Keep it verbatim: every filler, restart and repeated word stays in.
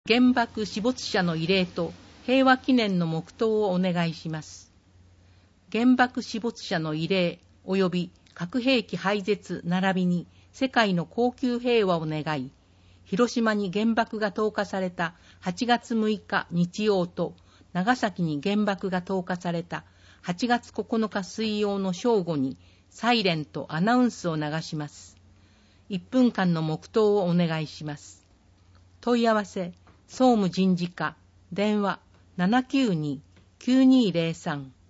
原爆死没者の慰霊と平和記念の黙祷をお願いします。原爆死没者の慰霊及び核兵器廃絶並びに世界の恒久平和を願い、広島に原爆が投下されたはちがつむいか日曜と長崎に原爆が投下されたはちがつここのか水曜の正午にサイレンとアナウンスを流します。いっぷんかんの黙祷をお願いします。問い合わせ、総務人事課、電話 ななきゅうに きゅうにーぜろさん